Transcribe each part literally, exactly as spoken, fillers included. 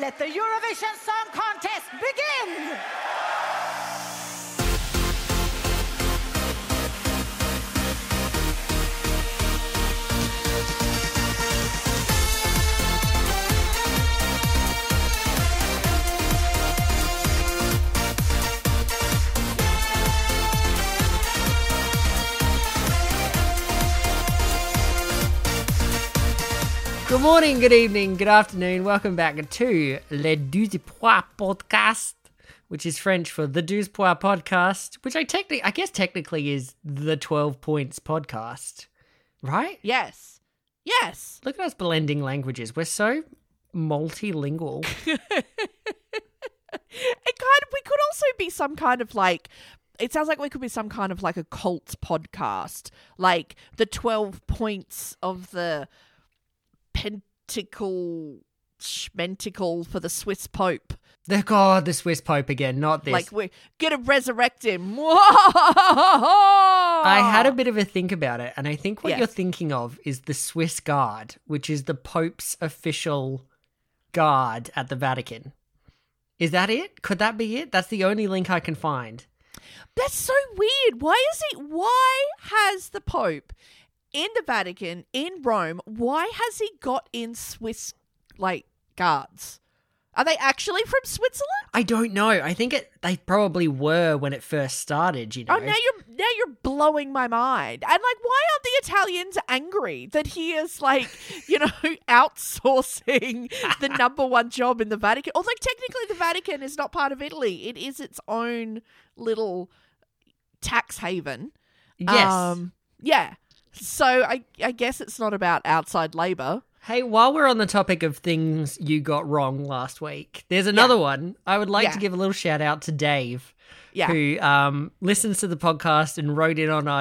Let the Eurovision Song Contest begin! Good morning, good evening, good afternoon. Welcome back to Le douze Pois podcast, which is French for the douze Pois podcast, which I technically, I guess technically is the twelve points podcast, right? Yes. Yes. Look at us blending languages. We're so multilingual. It kind of, we could also be some kind of like, it sounds like we could be some kind of like a cult podcast, like the twelve points of the pentacle schmentacle for the Swiss Pope. The God, the Swiss Pope again, not this. Like, we're gonna resurrect him. I had a bit of a think about it, and I think what Yes. you're thinking of is the Swiss Guard, which is the Pope's official guard at the Vatican. Is that it? Could that be it? That's the only link I can find. That's so weird. Why is he, why has the Pope in the Vatican, in Rome, why has he got in Swiss, like, guards? Are they actually from Switzerland? I don't know. I think it, they probably were when it first started, you know. Oh, now you're now you're blowing my mind. And like, why aren't the Italians angry that he is like, you know, outsourcing the number one job in the Vatican? Although technically the Vatican is not part of Italy. It is its own little tax haven. Yes. Um, yeah. So I I guess it's not about outside labour. Hey, while we're on the topic of things you got wrong last week, there's another Yeah. one. I would like Yeah. to give a little shout out to Dave, Yeah. who um, listens to the podcast and wrote in on our,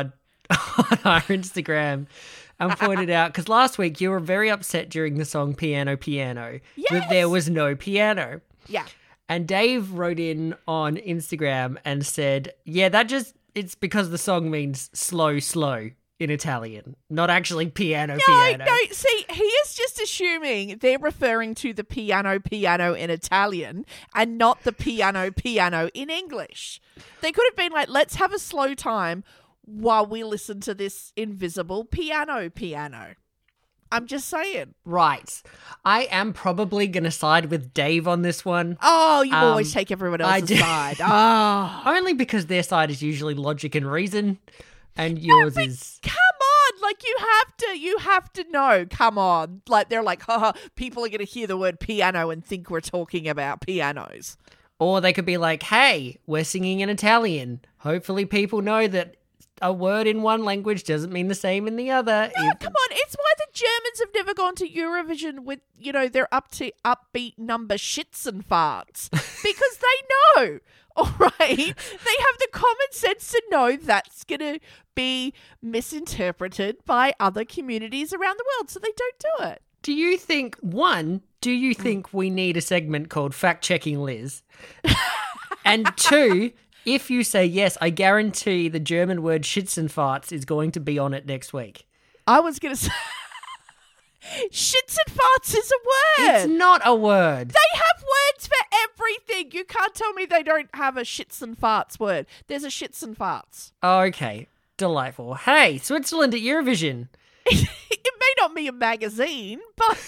on our Instagram and pointed out, because last week you were very upset during the song Piano Piano that Yes. there was no piano. Yeah. And Dave wrote in on Instagram and said, yeah, that just, it's because the song means slow, slow in Italian, not actually piano, No, piano. no, see, he is just assuming they're referring to the piano piano in Italian and not the piano piano in English. They could have been like, let's have a slow time while we listen to this invisible piano piano. I'm just saying. Right. I am probably going to side with Dave on this one, Oh, you Um, always take everyone I else's do. side. Oh. only because their side is usually logic and reason, and yours but is... Come on, like you have to, you have to know. Come on, like they're like, haha, people are going to hear the word piano and think we're talking about pianos. Or they could be like, hey, we're singing in Italian. Hopefully people know that a word in one language doesn't mean the same in the other. No, If- come on, it's why the Germans have never gone to Eurovision with, you know, their up to upbeat number shits and farts because they know. All right, they have the common sense to know that's going to be misinterpreted by other communities around the world, so they don't do it. Do you think, one, do you Mm. think we need a segment called Fact Checking Liz? And two, if you say yes, I guarantee the German word shits and farts is going to be on it next week. I was going to say, shits and farts is a word. It's not a word. They have words for everything. You can't tell me they don't have a shits and farts word. There's a shits and farts. Okay, delightful. Hey, Switzerland at Eurovision. It may not be a magazine, but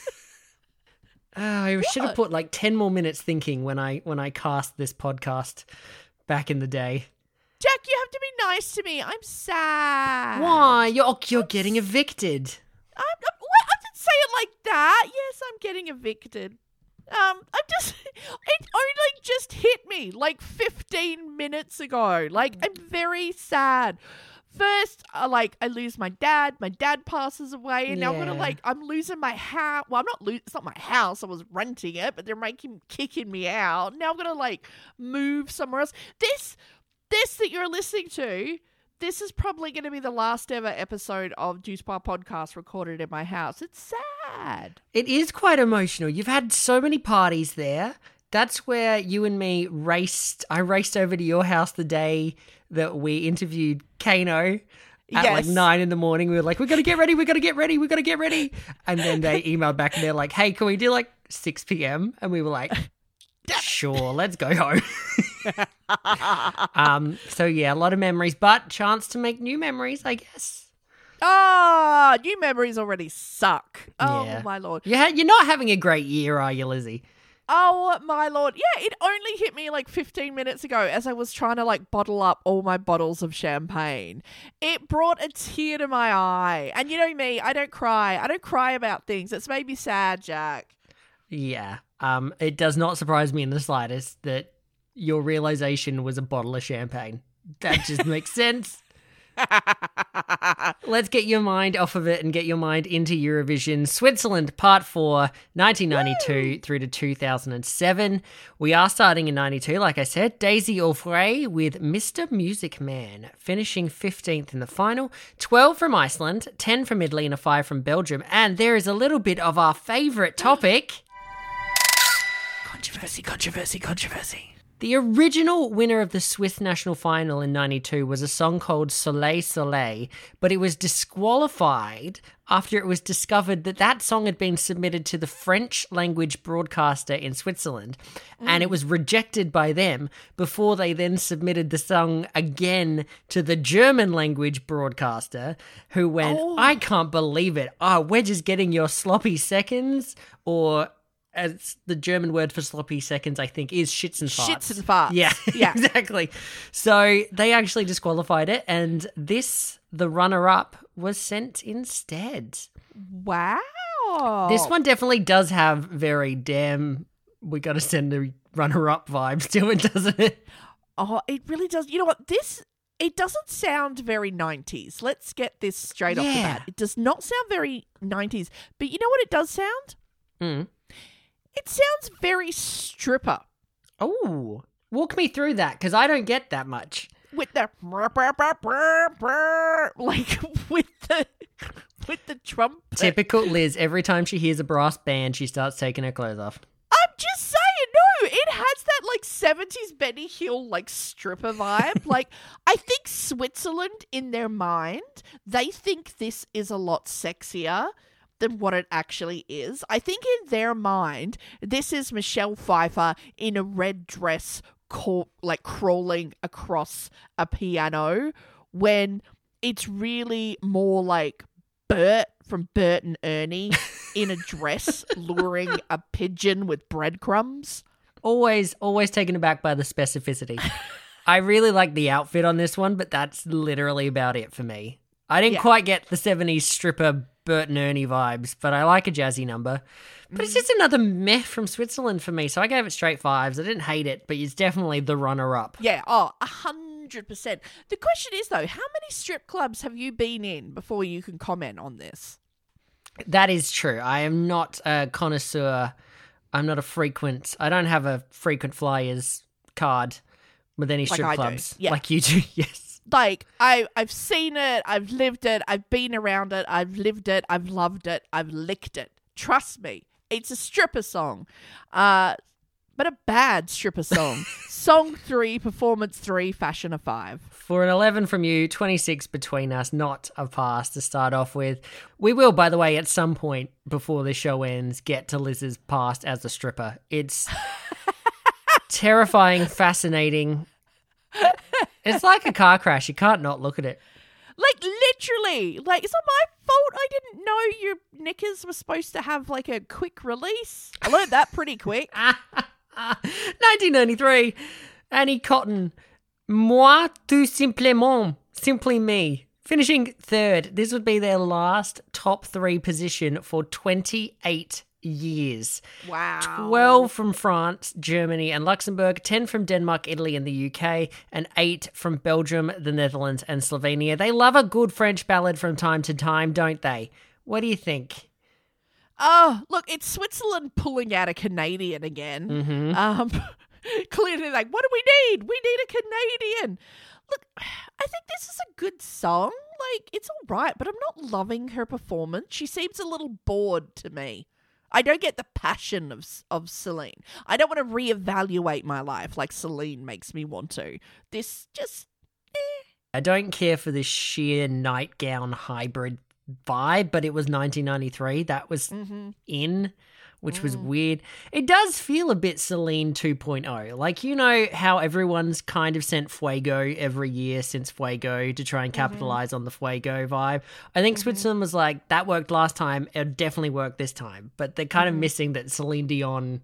Oh, I should have What? put like ten more minutes thinking when I when I cast this podcast back in the day. Jack, you have to be nice to me. I'm sad. Why? You're oh, you're getting evicted. I'm, I'm, what? I didn't say it like that. Yes, I'm getting evicted. Um, I'm just, it only just hit me like fifteen minutes ago. Like, I'm very sad. First, uh, like, I lose my dad. My dad passes away, and now I'm gonna Yeah. like, I'm losing my house. Well, I'm not losing. It's not my house. I was renting it, but they're making kicking me out. Now I'm gonna like move somewhere else. This, this that you're listening to. This is probably going to be the last ever episode of Juice Bar Podcast recorded in my house. It's sad. It is quite emotional. You've had so many parties there. That's where you and me raced. I raced over to your house the day that we interviewed Kano at like Yes. nine in the morning. We were like, we got to get ready, we got to get ready, we got to get ready. And then they emailed back and they're like, hey, can we do like six p.m. and we were like, sure, let's go home. um, so yeah, a lot of memories, but chance to make new memories, I guess. Ah, new memories already suck. Oh, Yeah. my lord. Yeah, you're not having a great year, are you, Lizzie? Oh, my lord. Yeah, it only hit me like fifteen minutes ago as I was trying to like bottle up all my bottles of champagne. It brought a tear to my eye. And you know me, I don't cry. I don't cry about things. It's made me sad, Jack. Yeah. Um, it does not surprise me in the slightest that your realization was a bottle of champagne. That just makes sense. Let's get your mind off of it and get your mind into Eurovision. Switzerland, Part four, nineteen ninety-two Woo! Through to two thousand seven. We are starting in ninety-two, like I said. Daisy O'Fray with Mister Music Man, finishing fifteenth in the final. twelve from Iceland, ten from Italy, and a five from Belgium. And there is a little bit of our favourite topic. Controversy, controversy, controversy. The original winner of the Swiss national final in ninety-two was a song called Soleil Soleil, but it was disqualified after it was discovered that that song had been submitted to the French language broadcaster in Switzerland, mm. and it was rejected by them before they then submitted the song again to the German language broadcaster, who went, oh. I can't believe it. Oh, we're just getting your sloppy seconds, or... as the German word for sloppy seconds, I think, is shits and farts. Shits and farts. Yeah, yeah. exactly. So they actually disqualified it, and this, the runner-up, was sent instead. Wow. This one definitely does have very damn, we got to send the runner-up vibes to it, doesn't it? Oh, it really does. You know what? This, it doesn't sound very nineties. Let's get this straight yeah. off the bat. It does not sound very nineties. But you know what it does sound? Mm. It sounds very stripper. Oh, walk me through that, because I don't get that much. With the like with the with the trumpet. Typical Liz. Every time she hears a brass band, she starts taking her clothes off. I'm just saying, no, it has that like seventies Benny Hill like stripper vibe. Like, I think Switzerland, in their mind, they think this is a lot sexier than what it actually is. I think in their mind, this is Michelle Pfeiffer in a red dress, call, like crawling across a piano, when it's really more like Bert from Bert and Ernie in a dress luring a pigeon with breadcrumbs. Always, always taken aback by the specificity. I really like the outfit on this one, but that's literally about it for me. I didn't yeah. quite get the seventies stripper Bert and Ernie vibes, but I like a jazzy number. But it's just another meh from Switzerland for me, so I gave it straight fives. I didn't hate it, but it's definitely the runner-up. Yeah, oh, a hundred percent. The question is, though, how many strip clubs have you been in before you can comment on this? That is true. I am not a connoisseur. I'm not a frequent... I don't have a frequent flyers card with any strip like clubs. Yeah. Like you do, yes. Like, I, I've seen it, I've lived it, I've been around it, I've lived it, I've loved it, I've licked it. Trust me, it's a stripper song. Uh, but a bad stripper song. Song three, performance three, fashion a five. For an eleven from you, twenty-six between us, not a pass to start off with. We will, by the way, at some point before the show ends, get to Liz's past as a stripper. It's terrifying, fascinating. It's like a car crash. You can't not look at it. Like, literally. Like, it's not my fault I didn't know your knickers were supposed to have, like, a quick release. I learned that pretty quick. nineteen ninety-three. Annie Cotton. Moi tout simplement. Simply me. Finishing third. This would be their last top three position for twenty-eight years. Wow. twelve from France, Germany, and Luxembourg, ten from Denmark, Italy, and the U K, and eight from Belgium, the Netherlands, and Slovenia. They love a good French ballad from time to time, don't they? What do you think? Oh, look, it's Switzerland pulling out a Canadian again. Mm-hmm. Um, clearly, like, what do we need? We need a Canadian. Look, I think this is a good song. Like, it's all right, but I'm not loving her performance. She seems a little bored to me. I don't get the passion of of Celine. I don't want to reevaluate my life like Celine makes me want to. This just, eh. I don't care for this sheer nightgown hybrid vibe, but it was nineteen ninety-three. That was Mm-hmm. in which was weird. It does feel a bit Celine two point oh. Like, you know how everyone's kind of sent Fuego every year since Fuego to try and capitalize on the Fuego vibe. I think Switzerland was like, that worked last time, it'll definitely work this time. But they're kind of missing that Celine Dion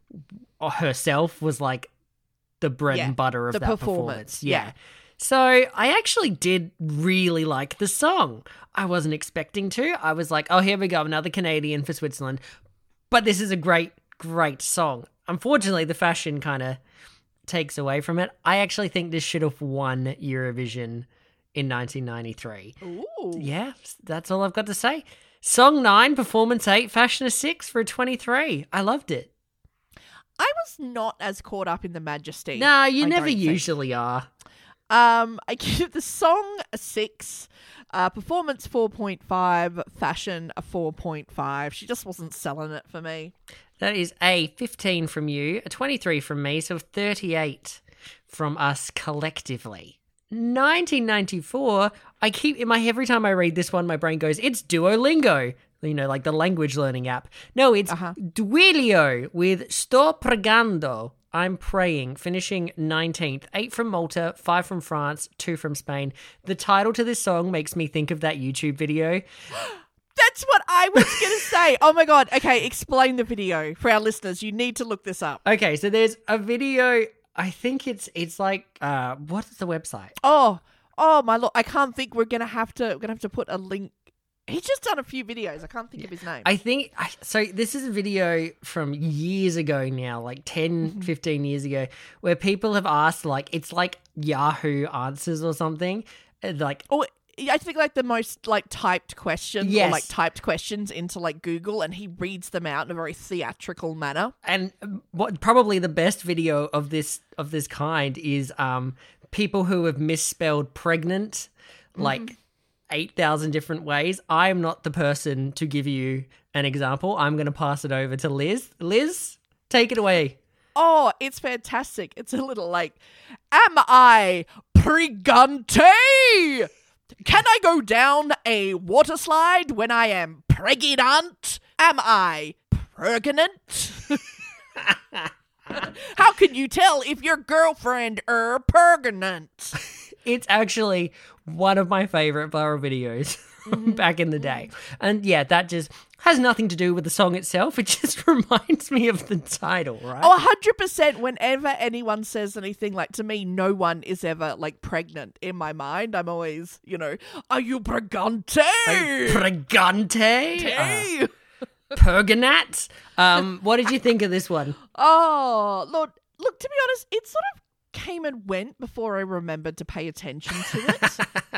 herself was like the bread Yeah, and butter of the that performance. performance, Yeah. yeah. So I actually did really like the song. I wasn't expecting to. I was like, oh, here we go, another Canadian for Switzerland. But this is a great, great song. Unfortunately, the fashion kind of takes away from it. I actually think this should have won Eurovision in nineteen ninety-three. Ooh. Yeah, that's all I've got to say. Song nine, performance eight, fashion a six for a twenty-three. I loved it. I was not as caught up in the majesty. No, you I never don't think. usually are. Um, I give the song a six, uh, performance four point five, fashion a four point five. She just wasn't selling it for me. That is a fifteen from you, a twenty-three from me, so thirty-eight from us collectively. nineteen ninety-four, I keep in my every time I read this one, my brain goes, it's Duolingo. You know, like the language learning app. No, it's Uh-huh. Duilio with Sto pregando. I'm praying, finishing nineteenth. Eight from Malta, five from France, two from Spain. The title to this song makes me think of that YouTube video. That's what I was going to say. Oh my God. Okay, explain the video for our listeners. You need to look this up. Okay, so there's a video. I think it's it's like uh, what is the website? Oh, oh my Lord. I can't think. We're going to have to, we're going to have to put a link. He's just done a few videos. I can't think of his name. I think I- so. This is a video from years ago now, like ten, fifteen years ago, where people have asked, like, it's like Yahoo Answers or something. uh, Like, Oh, I think like the most like typed question Yes. or like typed questions into like Google, and he reads them out in a very theatrical manner. and what probably the best video of this of this kind is um people who have misspelled pregnant, like eight thousand different ways. I am not the person to give you an example. I'm going to pass it over to Liz. Liz, take it away. Oh, it's fantastic. It's a little like, am I pregante? Can I go down a water slide when I am pregnant? Am I pregnant? How can you tell if your girlfriend er pregnant? It's actually one of my favorite viral videos back in the day. And yeah, that just has nothing to do with the song itself. It just reminds me of the title, right? Oh, one hundred percent. Whenever anyone says anything, like to me, no one is ever like pregnant in my mind. I'm always, you know, are you pregante? Pregante? Uh, Hey. Pergonat? Um, what did you think of this one? Oh, Lord. Look, to be honest, it sort of came and went before I remembered to pay attention to it.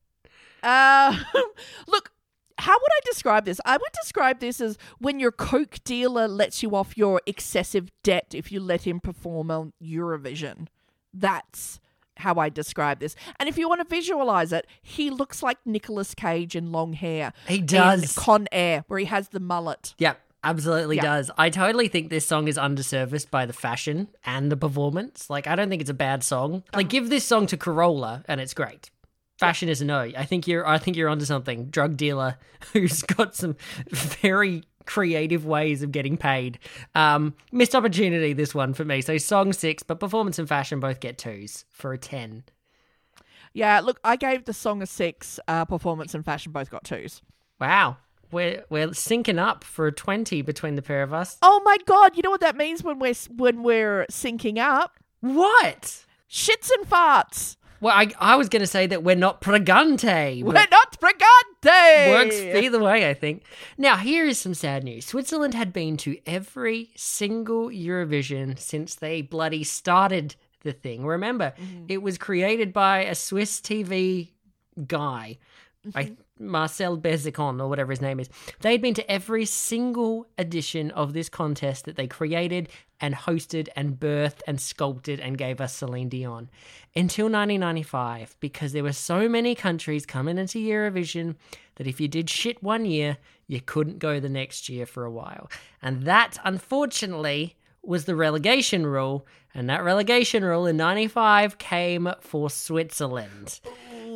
uh, look, how would I describe this? I would describe this as when your Coke dealer lets you off your excessive debt if you let him perform on Eurovision. That's how I describe this. And if you want to visualize it, he looks like Nicolas Cage in long hair. He does. In Con Air, where he has the mullet. Yep, absolutely Yeah. does. I totally think this song is underserviced by the fashion and the performance. Like, I don't think it's a bad song. Like, give this song to Corolla and it's great. Fashion is a no. I think you're I think you're onto something. Drug dealer who's got some very creative ways of getting paid. Um, missed opportunity, this one for me. So song six, but performance and fashion both get twos for a ten. Yeah, look, I gave the song a six. Uh, performance and fashion both got twos. Wow. We're we're syncing up for a twenty between the pair of us. Oh my God! You know what that means when we're when we're syncing up? What? Shits and farts. Well, I, I was going to say that we're not pregante. We're but not pregante. works either way, I think. Now, here is some sad news. Switzerland had been to every single Eurovision since they bloody started the thing. Remember, it was created by a Swiss T V guy, I, Marcel Bezicon, or whatever his name is. They'd been to every single edition of this contest that they created and hosted and birthed and sculpted and gave us Celine Dion until nineteen ninety-five, because there were so many countries coming into Eurovision that if you did shit one year, you couldn't go the next year for a while. And that, unfortunately, was the relegation rule, and that relegation rule in ninety-five came for Switzerland. Ooh,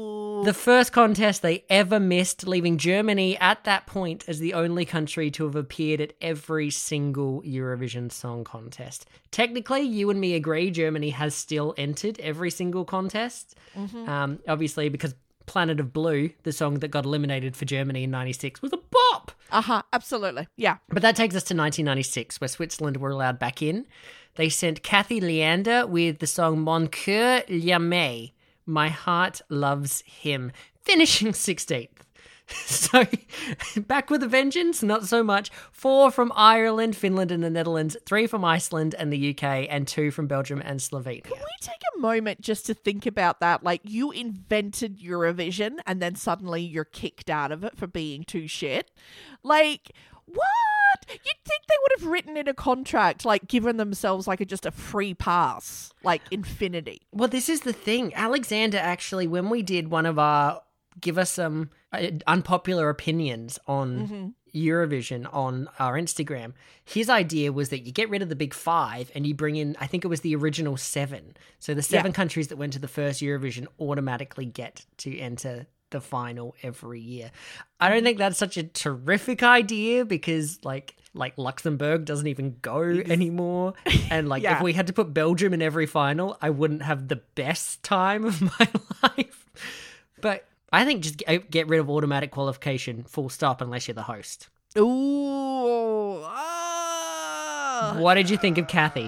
The first contest they ever missed, leaving Germany at that point as the only country to have appeared at every single Eurovision Song Contest. Technically, you and me agree, Germany has still entered every single contest. Mm-hmm. Um, obviously, because Planet of Blue, the song that got eliminated for Germany in ninety-six, was a bop. Uh-huh, absolutely. Yeah. But that takes us to nineteen ninety-six, where Switzerland were allowed back in. They sent Kathy Leander with the song Mon Coeur L'aime, My Heart Loves Him, finishing sixteenth. So, back with a vengeance, not so much. Four from Ireland, Finland and the Netherlands, three from Iceland and the U K, and two from Belgium and Slovenia. Can we take a moment just to think about that? Like, you invented Eurovision and then suddenly you're kicked out of it for being too shit. Like, what? You'd think they would have written in a contract, like, given themselves, like, a, just a free pass, like, infinity. Well, this is the thing. Alexander, actually, when we did one of our give us some uh, unpopular opinions on mm-hmm. Eurovision on our Instagram, his idea was that you get rid of the big five and you bring in, I think it was the original seven. So the seven yeah. countries that went to the first Eurovision automatically get to enter the final every year. I don't think that's such a terrific idea because like like Luxembourg doesn't even go anymore. And like yeah. if we had to put Belgium in every final, I wouldn't have the best time of my life. But I think just get, get rid of automatic qualification, full stop, unless you're the host. Ooh. Uh, what did you think of Kathy?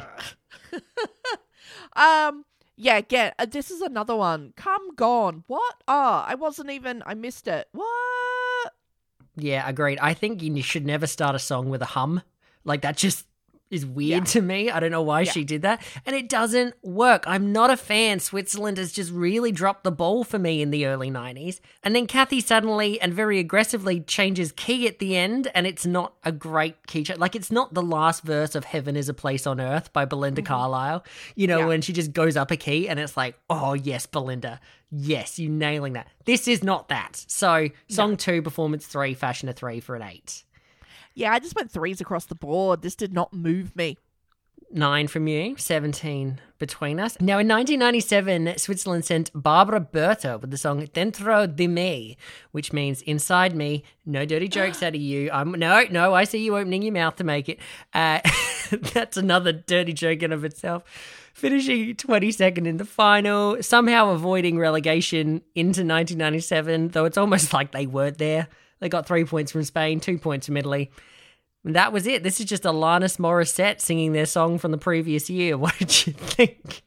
um. Yeah, get uh, this is another one. Come Gone. What? Oh, I wasn't even. I missed it. What? Yeah, agreed. I think you should never start a song with a hum. Like that just is weird yeah. to me. I don't know why yeah. she did that. And it doesn't work. I'm not a fan. Switzerland has just really dropped the ball for me in the early nineties. And then Kathy suddenly and very aggressively changes key at the end, and it's not a great key change. Like, it's not the last verse of Heaven is a Place on Earth by Belinda mm-hmm. Carlisle, you know, yeah. when she just goes up a key and it's like, oh, yes, Belinda. Yes, you nailing that. This is not that. So, song no. two, performance three, fashion a three for an eight. Yeah, I just went threes across the board. This did not move me. Nine from you, seventeen between us. Now, in nineteen ninety-seven, Switzerland sent Barbara Berta with the song Dentro di me, which means inside me. No dirty jokes out of you. I'm No, no, I see you opening your mouth to make it. Uh, that's another dirty joke in of itself. Finishing twenty-second in the final, somehow avoiding relegation into nineteen ninety-seven, though it's almost like they weren't there. They got three points from Spain, two points from Italy. And that was it. This is just Alanis Morissette singing their song from the previous year. What did you think?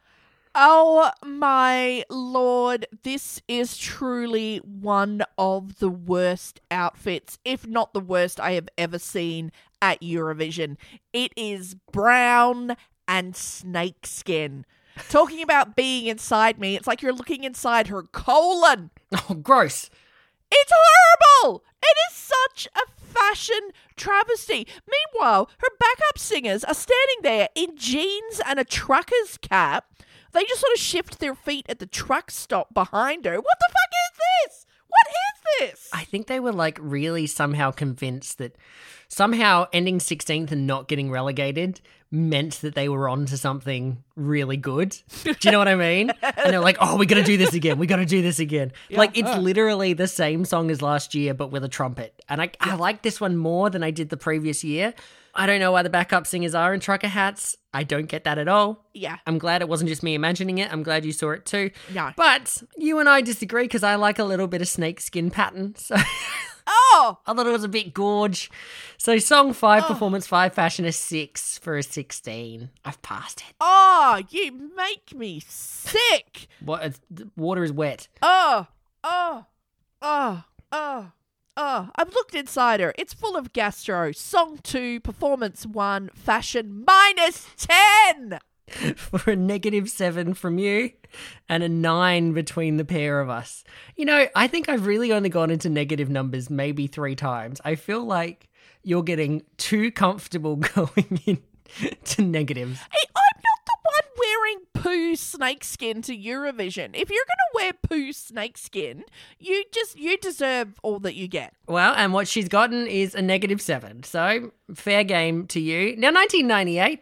Oh my lord, this is truly one of the worst outfits, if not the worst I have ever seen at Eurovision. It is brown and snakeskin. Talking about being inside me, it's like you're looking inside her colon. Oh, gross. It's horrible! It is such a fashion travesty. Meanwhile, her backup singers are standing there in jeans and a trucker's cap. They just sort of shift their feet at the truck stop behind her. What the fuck is this? What is this? I think they were like really somehow convinced that somehow ending sixteenth and not getting relegated meant that they were on to something really good. Do you know what I mean? And they're like, oh, we got to do this again. We got to do this again. Yeah. Like, it's literally the same song as last year, but with a trumpet. And I, yeah. I like this one more than I did the previous year. I don't know why the backup singers are in trucker hats. I don't get that at all. Yeah. I'm glad it wasn't just me imagining it. I'm glad you saw it too. No. But you and I disagree because I like a little bit of snakeskin pattern. So oh! I thought it was a bit gorge. So song five, oh. performance five, fashion a six for a sixteen. I've passed it. Oh, you make me sick. What? It's, water is wet. Oh, oh, oh, oh. Oh, I've looked inside her. It's full of gastro. Song two, performance one, fashion minus ten. For a negative seven from you and a nine between the pair of us. You know, I think I've really only gone into negative numbers maybe three times. I feel like you're getting too comfortable going in to negatives. Hey, I'm not the one wearing poo snakeskin to Eurovision. If you're going to wear poo snakeskin, you just, you deserve all that you get. Well, and what she's gotten is a negative seven. So fair game to you. Now, nineteen ninety-eight, they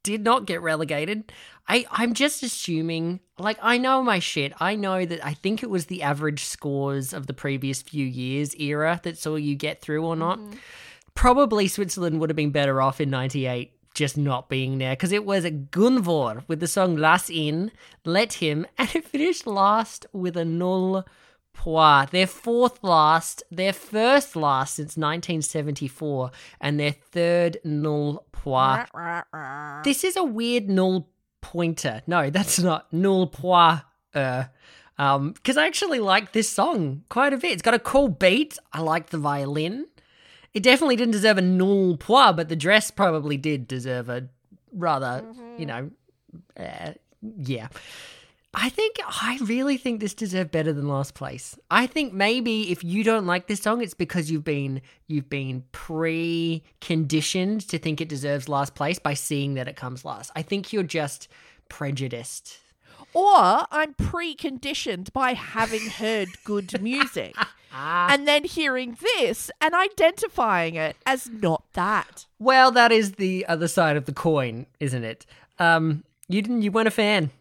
did not get relegated. I, I'm just assuming, like, I know my shit. I know that I think it was the average scores of the previous few years era that saw you get through or not. Mm-hmm. Probably Switzerland would have been better off in ninety-eight just not being there, because it was a Gunvor with the song Lass In, Let Him, and it finished last with a null point. Their fourth last, their first last since nineteen seventy-four, and their third null point. This is a weird null pointer. No, that's not null point. Uh, um, because I actually like this song quite a bit. It's got a cool beat. I like the violin. It definitely didn't deserve a null point, but the dress probably did deserve a rather, mm-hmm. you know, uh, yeah. I think, I really think this deserved better than last place. I think maybe if you don't like this song, it's because you've been you've been pre-conditioned to think it deserves last place by seeing that it comes last. I think you're just prejudiced. Or I'm pre-conditioned by having heard good music and then hearing this and identifying it as not that. Well, that is the other side of the coin, isn't it? Um... You didn't. You weren't a fan.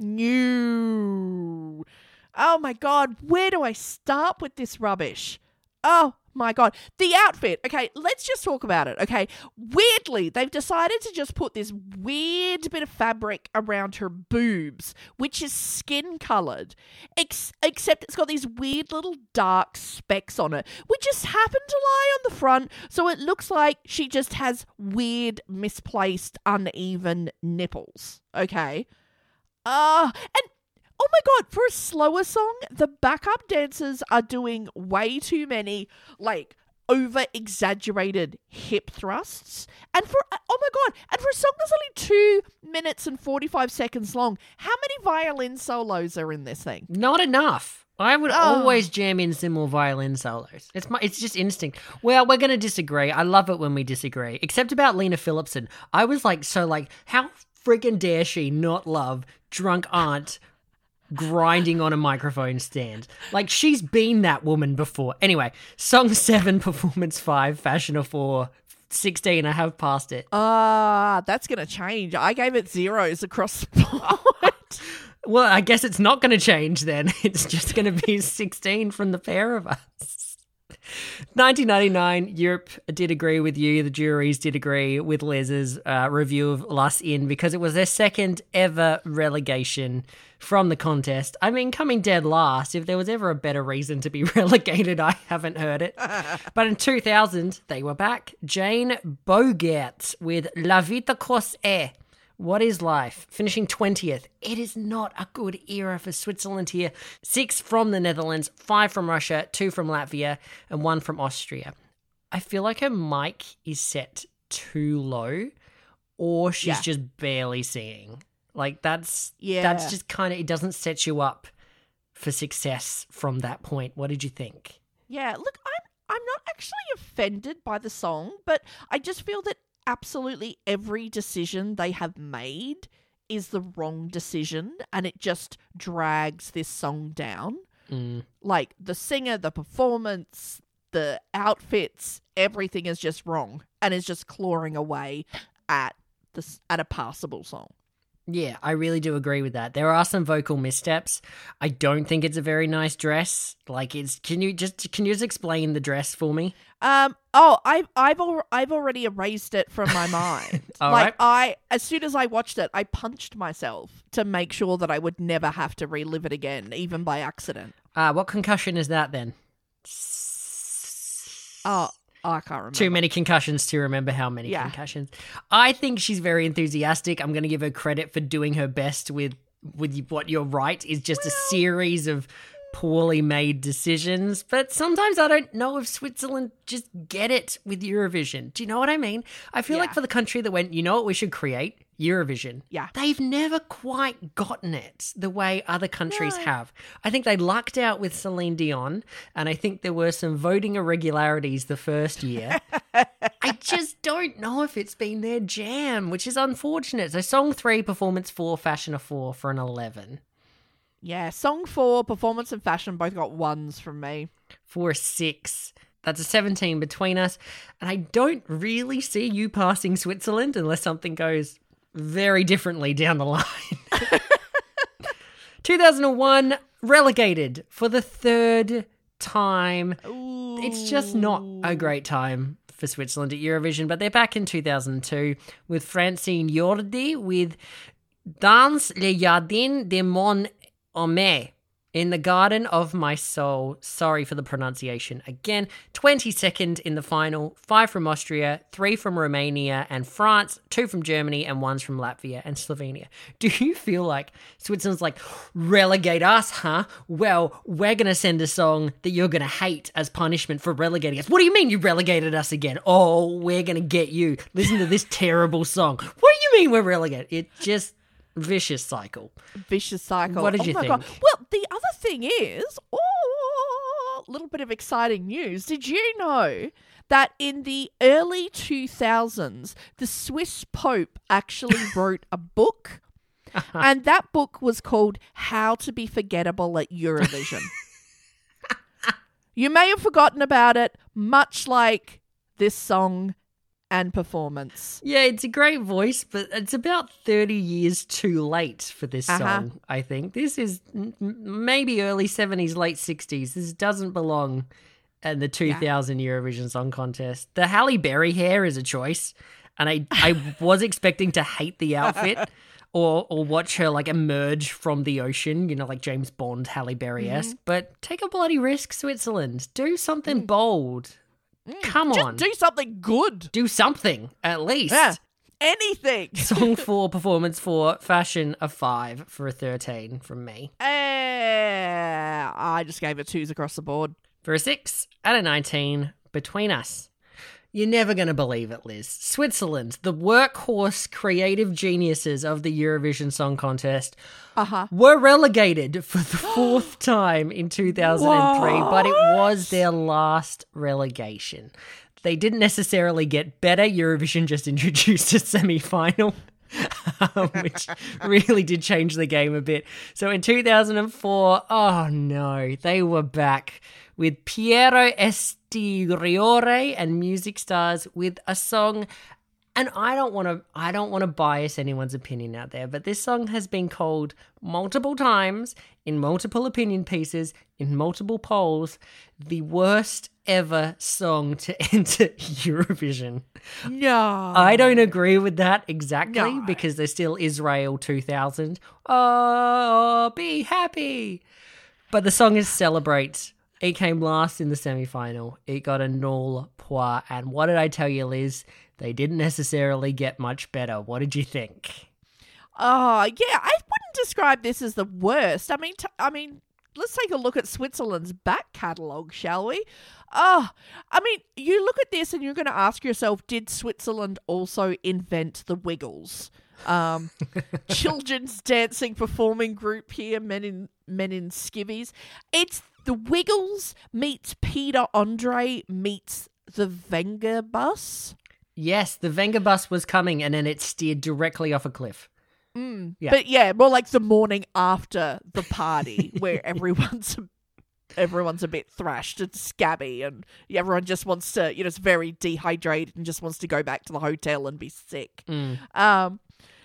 No. Oh my God. Where do I start with this rubbish? Oh my God. The outfit. Okay, let's just talk about it. Okay. Weirdly, they've decided to just put this weird bit of fabric around her boobs, which is skin colored, ex- except it's got these weird little dark specks on it, which just happen to lie on the front. So it looks like she just has weird, misplaced, uneven nipples. Okay. Uh, and oh my God, for a slower song, the backup dancers are doing way too many, like, over-exaggerated hip thrusts. And for, oh my God, and for a song that's only two minutes and forty-five seconds long, how many violin solos are in this thing? Not enough. I would Oh. always jam in some more violin solos. It's my, it's just instinct. Well, we're going to disagree. I love it when we disagree, except about Lena Phillipson. I was like, so like, how freaking dare she not love Drunk Aunt grinding on a microphone stand? Like, she's been that woman before. Anyway, song seven, performance five, fashion of four, sixteen. I have passed it. Ah, uh, that's going to change. I gave it zeros across the board. Well, I guess it's not going to change then. It's just going to be sixteen from the pair of us. nineteen ninety-nine, Europe did agree with you. The juries did agree with Les's uh, review of Lass In because it was their second ever relegation from the contest. I mean, coming dead last, if there was ever a better reason to be relegated, I haven't heard it. But in two thousand, they were back. Jane Bogert with La Vita Cos E. What is life? Finishing twentieth. It is not a good era for Switzerland here. Six from the Netherlands, five from Russia, two from Latvia, and one from Austria. I feel like her mic is set too low, or she's Yeah. just barely singing. Like, that's Yeah. that's just kind of, it doesn't set you up for success from that point. What did you think? Yeah, look, I'm I'm not actually offended by the song, but I just feel that absolutely every decision they have made is the wrong decision, and it just drags this song down. Mm. Like, the singer, the performance, the outfits, everything is just wrong and is just clawing away at this at a passable song. Yeah, I really do agree with that. There are some vocal missteps. I don't think it's a very nice dress. Like, it's, can you just can you just explain the dress for me? Um. Oh, I've I've al- I've already erased it from my mind. All like right. I, as soon as I watched it, I punched myself to make sure that I would never have to relive it again, even by accident. Uh, what concussion is that then? Oh, I can't remember. Too many concussions to remember how many Yeah. concussions. I think she's very enthusiastic. I'm going to give her credit for doing her best with with what you're right is just a series of poorly made decisions. But sometimes I don't know if Switzerland just get it with Eurovision. Do you know what I mean? I feel Yeah. like for the country that went, you know what we should create? Eurovision. Yeah. They've never quite gotten it the way other countries No. have. I think they lucked out with Celine Dion, and I think there were some voting irregularities the first year. I just don't know if it's been their jam, which is unfortunate. So song three, performance four, fashion a four for an eleven. Yeah, song four, performance and fashion both got ones from me. For a six. That's a seventeen between us. And I don't really see you passing Switzerland unless something goes very differently down the line. two thousand one, relegated for the third time. Ooh. It's just not a great time for Switzerland at Eurovision, but they're back in two thousand two with Francine Jordi with Dans le Jardin de mon âme, in the garden of my soul. Sorry for the pronunciation again. twenty-second in the final, five from Austria, three from Romania and France, two from Germany, and one's from Latvia and Slovenia. Do you feel like Switzerland's like, relegate us, huh? Well, we're going to send a song that you're going to hate as punishment for relegating us. What do you mean you relegated us again? Oh, we're going to get you. Listen to this terrible song. What do you mean we're relegated? It just... vicious cycle. Vicious cycle. What did oh you my think? God. Well, the other thing is, oh, a little bit of exciting news. Did you know that in the early two thousands, the Swiss Pope actually wrote a book? And that book was called How to Be Forgettable at Eurovision. You may have forgotten about it, much like this song and performance. Yeah, it's a great voice, but it's about thirty years too late for this Uh-huh. song, I think. This is m- maybe early seventies, late sixties. This doesn't belong in the two thousand Eurovision Song Contest. The Halle Berry hair is a choice, and I, I was expecting to hate the outfit or or watch her like emerge from the ocean, you know, like James Bond, Halle Berry-esque. Mm-hmm. But take a bloody risk, Switzerland. Do something Mm. bold. Come Just on. do something good. Do something, at least. Yeah. Anything. Song four, performance four, fashion a five for a thirteen from me. Uh, I just gave it twos across the board. For a six and a nineteen, between us. You're never going to believe it, Liz. Switzerland, the workhorse creative geniuses of the Eurovision Song Contest, Uh-huh. were relegated for the fourth time in two thousand three, but it was their last relegation. They didn't necessarily get better. Eurovision just introduced a semi-final, um, which really did change the game a bit. So in two thousand four, oh no, they were back with Piero Esteriore and Music Stars with a song. And I don't want to I don't want to bias anyone's opinion out there, but this song has been called multiple times in multiple opinion pieces in multiple polls the worst ever song to enter Eurovision. No. I don't agree with that exactly No. because there's still Israel two thousand. Oh, be happy. But the song is Celebrate. It came last in the semi-final. It got a null point. And what did I tell you, Liz? They didn't necessarily get much better. What did you think? Oh, yeah, I wouldn't describe this as the worst. I mean, t- I mean, let's take a look at Switzerland's back catalogue, shall we? Oh, I mean, you look at this and you're going to ask yourself, did Switzerland also invent the Wiggles? Um, children's dancing performing group here, men in men in skivvies. It's the Wiggles meets Peter Andre meets the Wenger bus. Yes, the Wenger bus was coming and then it steered directly off a cliff. Mm. Yeah. But yeah, more like the morning after the party where everyone's everyone's a bit thrashed and scabby and everyone just wants to, you know, it's very dehydrated and just wants to go back to the hotel and be sick. Mm. Um,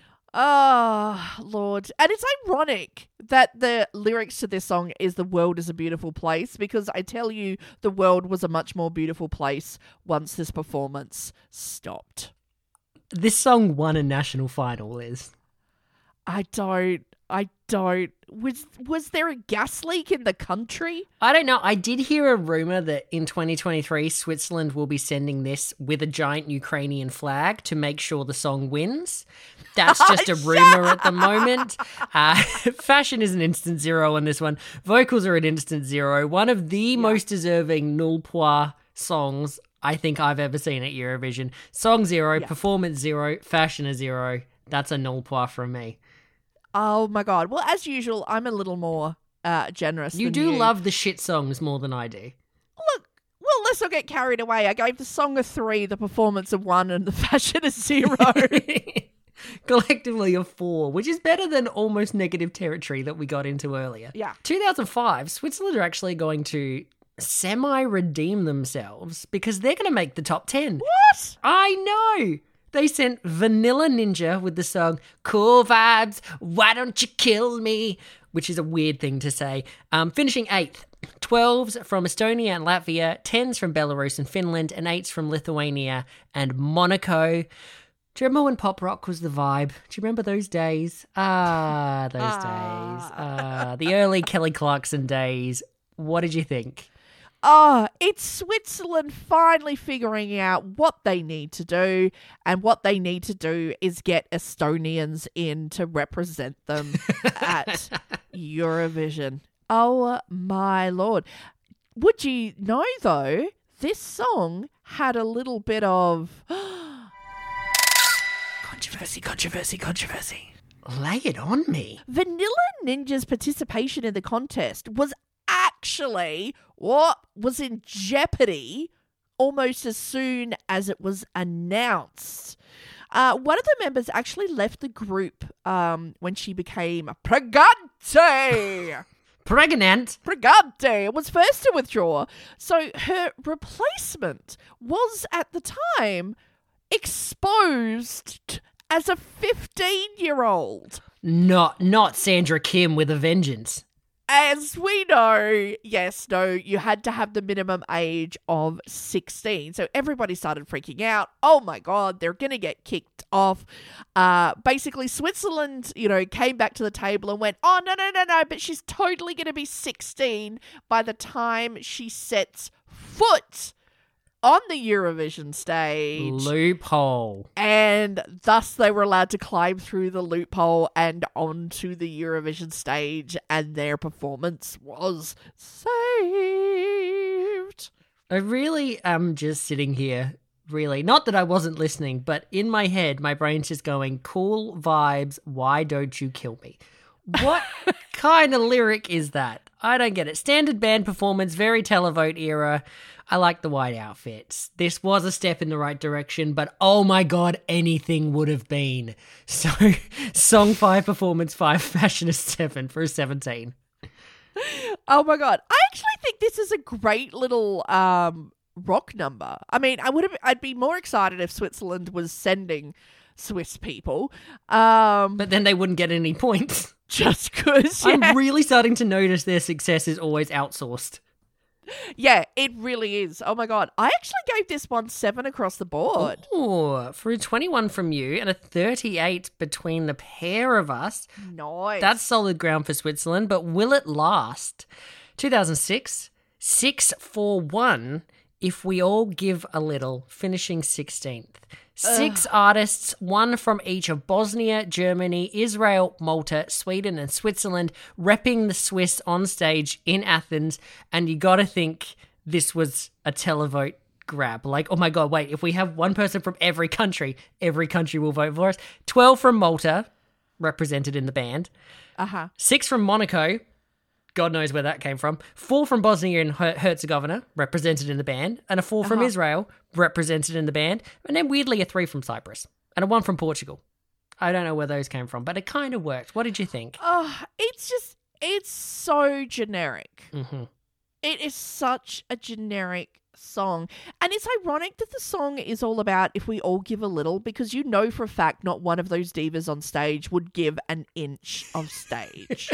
oh, Lord. And it's ironic that the lyrics to this song is "The world is a beautiful place," because I tell you, the world was a much more beautiful place once this performance stopped. This song won a national final, Liz. I don't, I don't. Was was there a gas leak in the country? I don't know. I did hear a rumor that in twenty twenty-three, Switzerland will be sending this with a giant Ukrainian flag to make sure the song wins. That's just a rumor at the moment. Uh, fashion is an instant zero on this one. Vocals are an instant zero. One of the most deserving null point songs I think I've ever seen at Eurovision. Song zero, Yeah. performance zero, fashion a zero. That's a null point from me. Oh my God. Well, as usual, I'm a little more uh, generous. You than do you. love the shit songs more than I do. Look, well, let's not get carried away. I gave the song a three, the performance a one, and the fashion a zero. Collectively a four, which is better than almost negative territory that we got into earlier. Yeah. two thousand five, Switzerland are actually going to semi-redeem themselves because they're going to make the top ten. What? I know! They sent Vanilla Ninja with the song Cool Vibes, Why Don't You Kill Me, which is a weird thing to say. Um, finishing eighth. twelves from Estonia and Latvia, tens from Belarus and Finland, and eights from Lithuania and Monaco. Do you remember when pop rock was the vibe? Do you remember those days? Ah, those Ah. days. Ah, the early Kelly Clarkson days. What did you think? Oh, it's Switzerland finally figuring out what they need to do, and what they need to do is get Estonians in to represent them at Eurovision. Oh my lord. Would you know though, this song had a little bit of controversy, controversy, controversy. Lay it on me. Vanilla Ninja's participation in the contest was actually what was in jeopardy almost as soon as it was announced. Uh, one of the members actually left the group um, when she became Pregante. Pregnant. Pregante was first to withdraw. So her replacement was at the time exposed as a fifteen-year-old. Not, not Sandra Kim with a vengeance. As we know, yes, no, you had to have the minimum age of sixteen. So everybody started freaking out. Oh my God, they're going to get kicked off. Uh, basically, Switzerland, you know, came back to the table and went, oh, no, no, no, no, but she's totally going to be sixteen by the time she sets foot on the Eurovision stage. Loophole. And thus they were allowed to climb through the loophole and onto the Eurovision stage, and their performance was saved. I really am just sitting here, really. Not that I wasn't listening, but in my head, my brain's just going, cool vibes, why don't you kill me? What kind of lyric is that? I don't get it. Standard band performance, very televote era. I like the white outfits. This was a step in the right direction, but oh my God, anything would have been. So, song five, performance five, fashion is seven for a seventeen. Oh my God. I actually think this is a great little um, rock number. I mean, I would have, I'd be more excited if Switzerland was sending Swiss people. Um, But then they wouldn't get any points. just because, yeah. I'm really starting to notice their success is always outsourced. Yeah, it really is. Oh my God. I actually gave this one seven across the board. Oh, for a twenty-one from you and a thirty-eight between the pair of us. Nice. That's solid ground for Switzerland, but will it last? two thousand six, six four one, If We All Give a Little, finishing sixteenth. Six Ugh. artists, one from each of Bosnia, Germany, Israel, Malta, Sweden, and Switzerland, repping the Swiss on stage in Athens. And you got to think this was a televote grab. Like, oh my God, wait, if we have one person from every country, every country will vote for us. twelve from Malta, represented in the band. Uh-huh. Six from Monaco. God knows where that came from. Four from Bosnia and Her- Herzegovina, represented in the band. And a four from Uh-huh. Israel, represented in the band. And then weirdly a three from Cyprus. And a one from Portugal. I don't know where those came from, but it kind of worked. What did you think? Oh, it's just, it's so generic. Mm-hmm. It is such a generic song. And it's ironic that the song is all about if we all give a little, because you know for a fact not one of those divas on stage would give an inch of stage.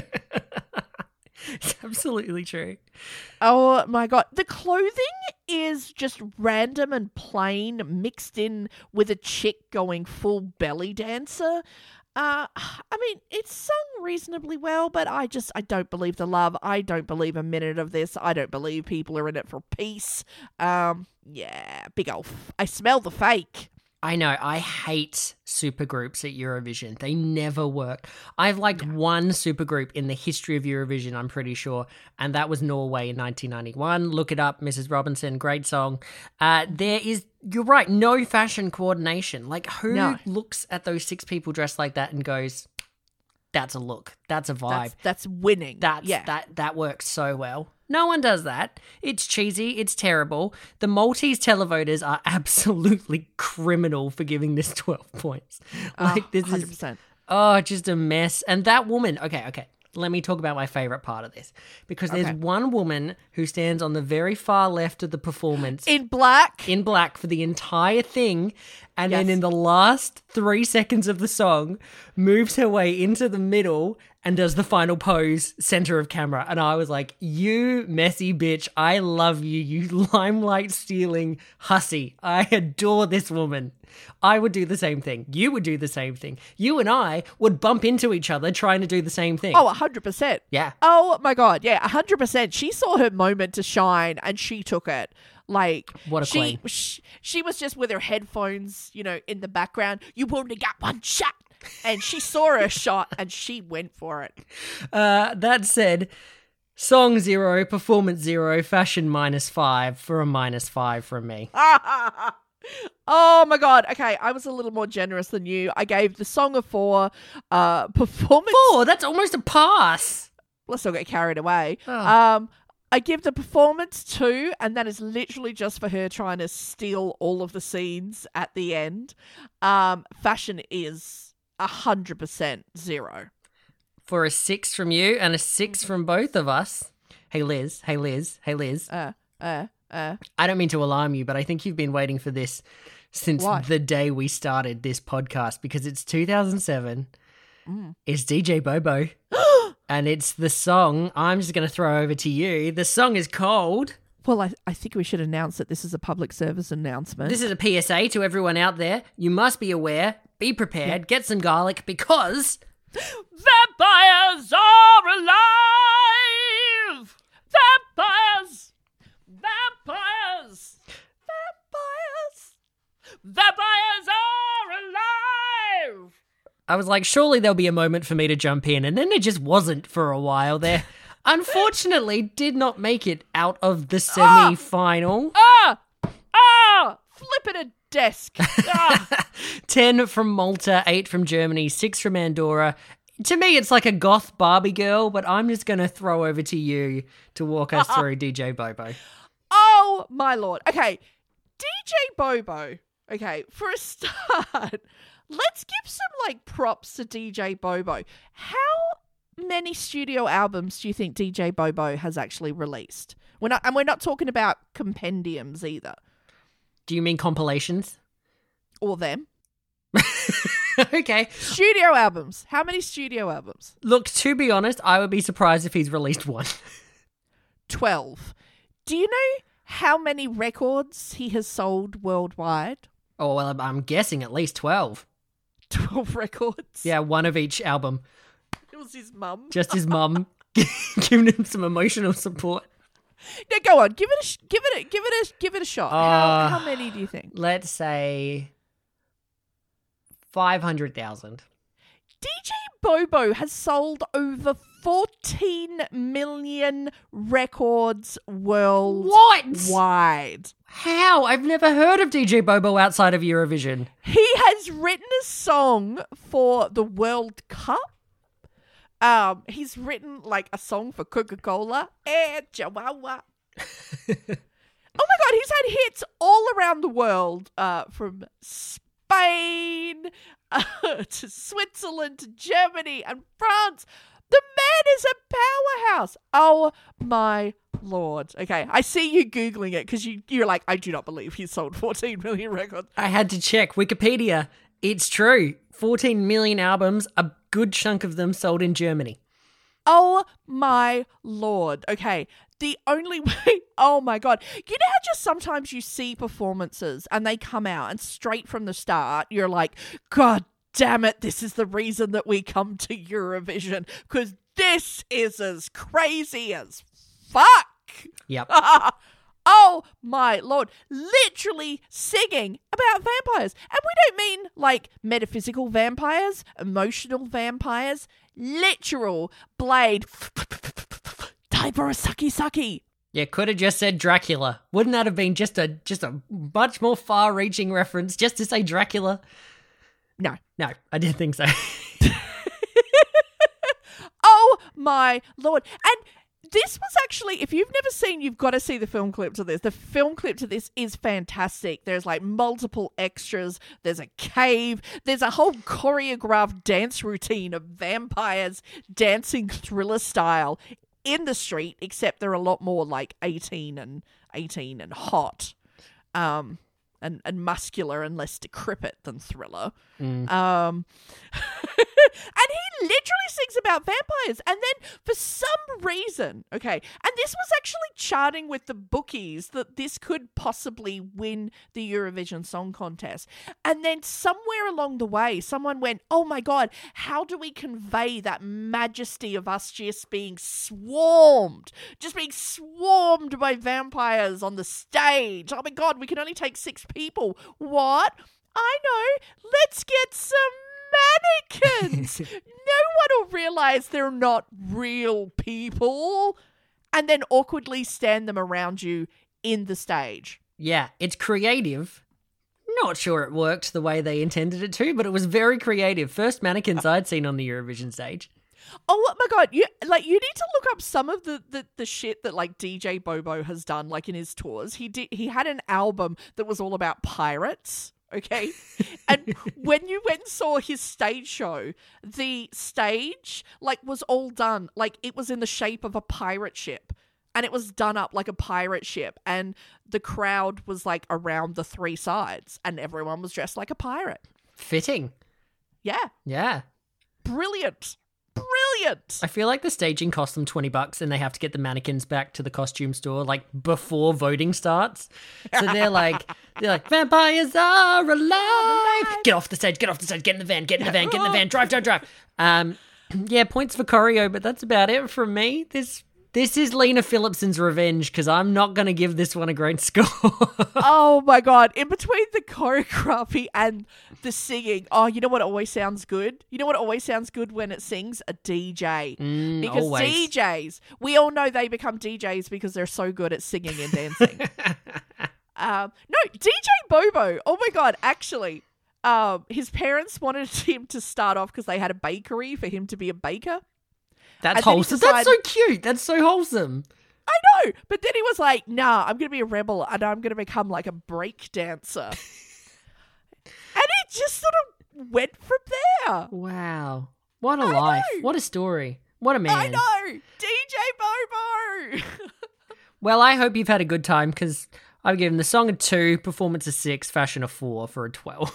It's absolutely true. Oh my God. The clothing is just random and plain, mixed in with a chick going full belly dancer. Uh, I mean, it's sung reasonably well, but I just, I don't believe the love. I don't believe a minute of this. I don't believe people are in it for peace. Um, yeah, big ol' f- I smell the fake. I know, I hate supergroups at Eurovision. They never work. I've liked yeah. one supergroup in the history of Eurovision, I'm pretty sure, and that was Norway in nineteen ninety-one. Look it up, Missus Robinson, great song. Uh, there is, you're right, no fashion coordination. Like, who no. looks at those six people dressed like that and goes, that's a look, that's a vibe. That's, that's winning. That's, yeah. That, that works so well. No one does that. It's cheesy. It's terrible. The Maltese televoters are absolutely criminal for giving this twelve points. Like, oh, this one hundred percent. is, oh, just a mess. And that woman, okay, okay. Let me talk about my favorite part of this. Because there's Okay. one woman who stands on the very far left of the performance. In black. In black for the entire thing. and Yes. then in the last three seconds of the song, moves her way into the middle and does the final pose, center of camera. And I was like, you messy bitch, I love you, you limelight stealing hussy. I adore this woman. I would do the same thing. You would do the same thing. You and I would bump into each other trying to do the same thing. Oh, one hundred percent. Yeah. Oh, my God. Yeah, one hundred percent. She saw her moment to shine and she took it. Like, What a she, queen. she, she was just with her headphones, you know, in the background. You only got one shot. And she saw her shot and she went for it. Uh, that said, song zero, performance zero, fashion minus five for a minus five from me. Oh my God. Okay, I was a little more generous than you. I gave the song a four. Uh, performance. Four, that's almost a pass. Let's not get carried away. Oh. Um, I give the performance two, and that is literally just for her trying to steal all of the scenes at the end. Um, fashion is a hundred percent zero. For a six from you and a six from both of us. Hey Liz, hey Liz, hey Liz. Uh, uh, uh. I don't mean to alarm you, but I think you've been waiting for this since Why? the day we started this podcast because it's two thousand seven. Mm. It's D J Bobo. And it's the song I'm just going to throw over to you. The song is called... Well, I, I think we should announce that this is a public service announcement. This is a P S A to everyone out there. You must be aware, be prepared, get some garlic because... Vampires are alive! Vampires! Vampires! Vampires! Vampires are alive! I was like, surely there'll be a moment for me to jump in, and then there just wasn't for a while there. Unfortunately, did not make it out of the semi-final. Ah! Ah! Flipping a desk. Ah. ten from Malta, eight from Germany, six from Andorra. To me, it's like a goth Barbie girl, but I'm just going to throw over to you to walk us through D J Bobo. Oh, my Lord. Okay, D J Bobo. Okay, for a start, let's give some, like, props to D J Bobo. How many studio albums do you think D J Bobo has actually released? We're not, and we're not talking about compendiums either. Do you mean compilations? Or them. Okay. Studio albums. How many studio albums? Look, to be honest, I would be surprised if he's released one. twelve. Do you know how many records he has sold worldwide? Oh, well, I'm- I'm guessing at least twelve. twelve records. Yeah, one of each album. It was his mum. Just his mum giving him some emotional support. Now go on, give it a sh- give it a give it a give it a shot. Uh, how, how many do you think? Let's say five hundred thousand. D J Bobo has sold over fourteen million records worldwide. What? How? I've never heard of D J Bobo outside of Eurovision. He has written a song for the World Cup. Um, he's written like a song for Coca-Cola. Eh, Chihuahua. Oh my God, he's had hits all around the world, uh, from Spain uh, to Switzerland to Germany and France. The man is a powerhouse. Oh my Lord. Okay, I see you Googling it because you, you're like, I do not believe he sold fourteen million records. I had to check Wikipedia. It's true. fourteen million albums, a good chunk of them sold in Germany. Oh my Lord. Okay. The only way, oh my God. You know how just sometimes you see performances and they come out and straight from the start, you're like, God damn it, this is the reason that we come to Eurovision because this is as crazy as fuck. Yep. Oh my Lord. Literally singing about vampires. And we don't mean like metaphysical vampires, emotional vampires, literal blade. Time for a sucky sucky. Yeah, could have just said Dracula. Wouldn't that have been just a just a much more far-reaching reference just to say Dracula? No. No, I didn't think so. Oh my Lord. And this was actually, if you've never seen, you've got to see the film clip to this. The film clip to this is fantastic. There's like multiple extras. There's a cave. There's a whole choreographed dance routine of vampires dancing Thriller style in the street, except they're a lot more like eighteen and eighteen and hot. Um, and, and muscular and less decrepit than Thriller. Mm. Um, and he literally sings about vampires. And then for some reason, okay, and this was actually charting with the bookies that this could possibly win the Eurovision Song Contest. And then somewhere along the way, someone went, oh my God, how do we convey that majesty of us just being swarmed, just being swarmed by vampires on the stage? Oh my God, we can only take six people. What? I know. Let's get some mannequins. No one will realize they're not real people and then awkwardly stand them around you in the stage. Yeah, it's creative. Not sure it worked the way they intended it to, but it was very creative. First mannequins I'd seen on the Eurovision stage. Oh my God, you like you need to look up some of the, the, the shit that like D J Bobo has done like in his tours. He did he had an album that was all about pirates. Okay. And when you went and saw his stage show, the stage like was all done like it was in the shape of a pirate ship. And it was done up like a pirate ship. And the crowd was like around the three sides. And everyone was dressed like a pirate. Fitting. Yeah. Yeah. Brilliant. Brilliant. I feel like the staging cost them twenty bucks and they have to get the mannequins back to the costume store like before voting starts. So they're like, they're like, vampires are alive. Get off the stage, get off the stage, get in the van, get in the van, get in the van, drive, drive, drive. Um, yeah, points for choreo, but that's about it from me. This This is Lena Phillipson's revenge because I'm not going to give this one a great score. Oh my God. In between the choreography and the singing, oh, you know what always sounds good? You know what always sounds good when it sings? A D J. Mm, because always. D Js, we all know they become D Js because they're so good at singing and dancing. um, no, D J Bobo. Oh my God, actually. Um, his parents wanted him to start off because they had a bakery for him to be a baker. That's wholesome. Decided, That's so cute. That's so wholesome. I know. But then he was like, nah, I'm going to be a rebel and I'm going to become like a break dancer. And it just sort of went from there. Wow. What a I life. know. What a story. What a man. I know. D J Bobo. Well, I hope you've had a good time because I've given the song a two, performance a six, fashion a four for a twelve.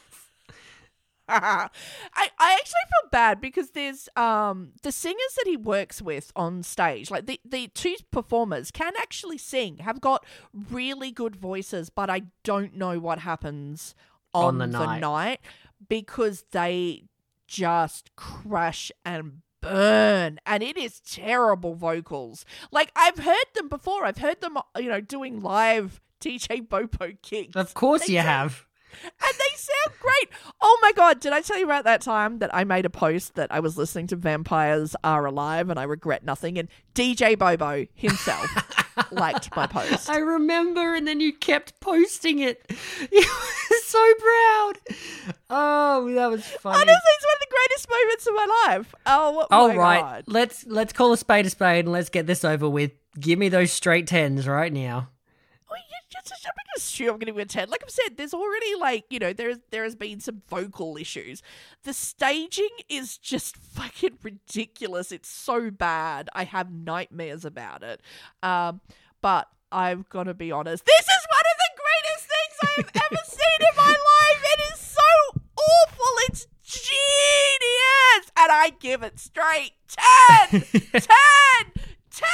I, I actually feel bad because there's um the singers that he works with on stage, like the, the two performers can actually sing, have got really good voices, but I don't know what happens on, On the the, night. night because they just crash and burn, and it is terrible vocals. Like I've heard them before. I've heard them, you know, doing live D J Bobo gigs. Of course They you do. have. And they sound great. Oh my God, did I tell you about that time that I made a post that I was listening to Vampires Are Alive and I regret nothing? And D J Bobo himself liked my post. I remember, and then you kept posting it. You were so proud. Oh, that was funny. Honestly, it's one of the greatest moments of my life. Oh, All my right, God. let's let's call a spade a spade and let's get this over with. Give me those straight tens right now. Well, you just, I'm going to assume I'm going to give it a ten. Like I've said, there's already like, you know, there's, there has been some vocal issues. The staging is just fucking ridiculous. It's so bad. I have nightmares about it. Um, but I've got to be honest. This is one of the greatest things I have ever seen in my life. It is so awful. It's genius. And I give it straight ten. ten. ten.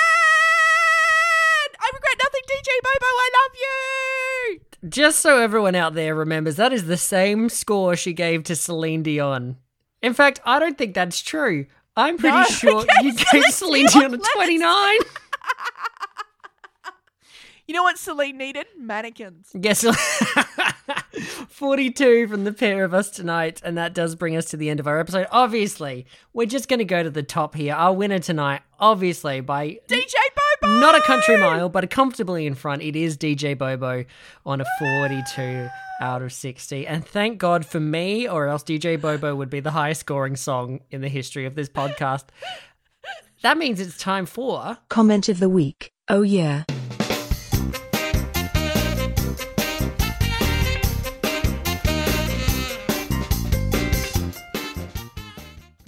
I regret nothing, D J Bobo. I love you. Just so everyone out there remembers, that is the same score she gave to Celine Dion. In fact, I don't think that's true. I'm pretty No, sure okay, you gave Celine Dion a let's- twenty-nine. You know what Celine needed? Mannequins. Yes, forty-two from the pair of us tonight, and that does bring us to the end of our episode. Obviously, we're just going to go to the top here. Our winner tonight, obviously, by D J Bobo! not a country mile, but comfortably in front, it is D J Bobo on a forty-two out of sixty. And thank God for me, or else D J Bobo would be the highest scoring song in the history of this podcast. That means it's time for... Comment of the week. Oh yeah.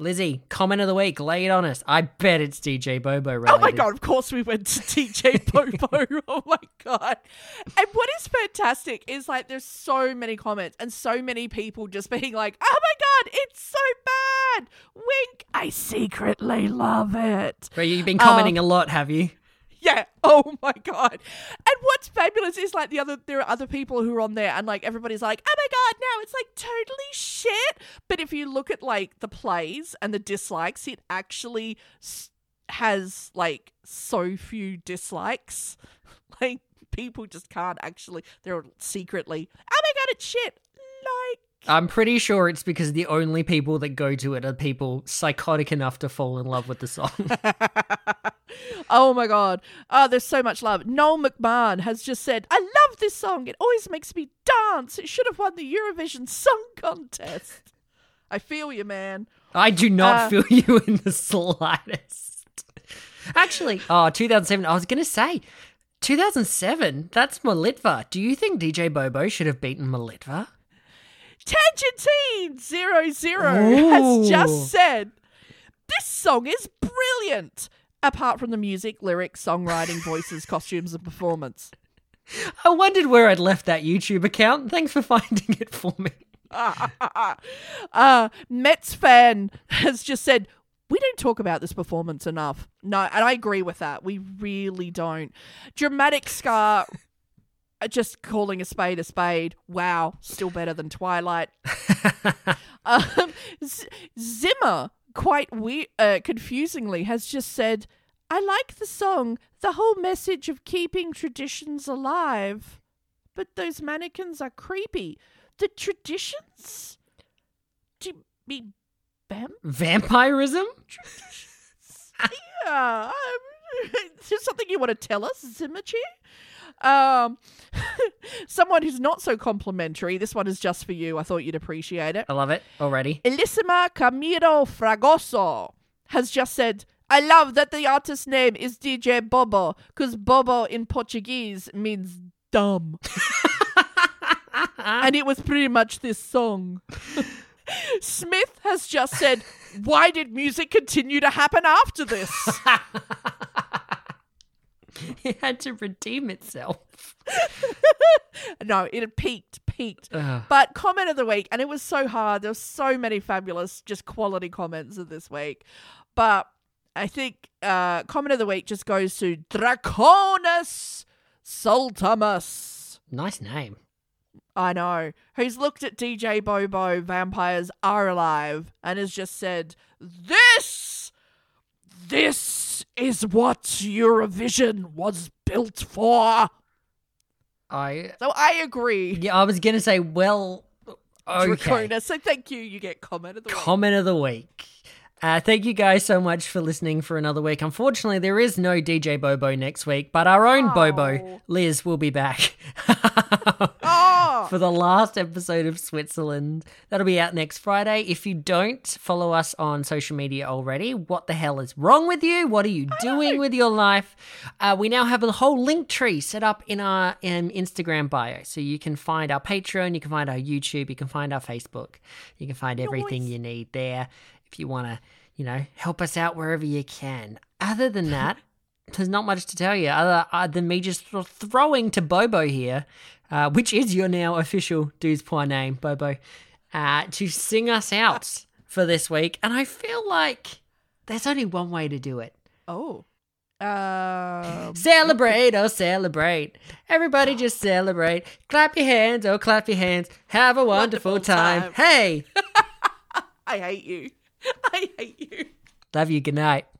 Lizzie, comment of the week, lay it on us. I bet it's D J Bobo related. Oh my God, of course we went to D J Bobo. Oh my God. And what is fantastic is like there's so many comments and so many people just being like, oh my God, it's so bad. Wink. I secretly love it. But you've been commenting um, a lot, have you? Yeah. Oh my God. And what's fabulous is like the other, there are other people who are on there and like everybody's like, oh my God, no, it's like totally shit. But if you look at like the plays and the dislikes, it actually s- has like so few dislikes. Like people just can't actually, they're secretly, oh my God, it's shit. Like, I'm pretty sure it's because the only people that go to it are people psychotic enough to fall in love with the song. Oh my God. Oh, there's so much love. Noel McMahon has just said, I love this song. It always makes me dance. It should have won the Eurovision Song Contest. I feel you, man. I do not Uh, feel you in the slightest. Actually, oh, two thousand seven, I was going to say, two thousand seven, that's Molitva. Do you think D J Bobo should have beaten Molitva? Tangentine zero zero Ooh. has just said, this song is brilliant. Apart from the music, lyrics, songwriting, voices, costumes, and performance. I wondered where I'd left that YouTube account. Thanks for finding it for me. uh, Mets fan has just said, we don't talk about this performance enough. No, and I agree with that. We really don't. Dramatic Scar, just calling a spade a spade. Wow, still better than Twilight. um, Z- Zimmer, quite weird, uh, confusingly, has just said, I like the song, the whole message of keeping traditions alive, but those mannequins are creepy. The traditions? Do you mean vamp? Vampirism? Yeah. Um, is there something you want to tell us, Zimmerchi? Um, someone who's not so complimentary, this one is just for you. I thought you'd appreciate it. I love it already. Elissima Camilo Fragoso has just said, I love that the artist's name is D J Bobo, because Bobo in Portuguese means dumb. And it was pretty much this song. Smith has just said, why did music continue to happen after this? It had to redeem itself. No, it had peaked, peaked. Ugh. But comment of the week, and it was so hard. There were so many fabulous, just quality comments of this week. But I think uh, comment of the week just goes to Draconis Sultamus. Nice name. I know. Who's looked at D J Bobo, Vampires Are Alive, and has just said, This, this is what Eurovision was built for. I So I agree. yeah, I was gonna say, well, okay. Draconis. So thank you. You get comment of the week. Comment of the week. Uh, thank you guys so much for listening for another week. Unfortunately, there is no D J Bobo next week, but our own Oh. Bobo, Liz, will be back Oh! for the last episode of Switzerland. That'll be out next Friday. If you don't follow us on social media already, what the hell is wrong with you? What are you doing with your life? Uh, we now have a whole link tree set up in our um, Instagram bio. So you can find our Patreon, you can find our YouTube, you can find our Facebook. You can find everything Nice. you need there. If you want to, you know, help us out wherever you can. Other than that, there's not much to tell you other uh, than me just sort of throwing to Bobo here, uh, which is your now official Dude's Poir name, Bobo, uh, to sing us out for this week. And I feel like there's only one way to do it. Oh. Um, Celebrate, oh celebrate. Everybody just celebrate. Clap your hands, oh clap your hands. Have a wonderful, Wonderful time. time. Hey, I hate you. I hate you. love you, good night.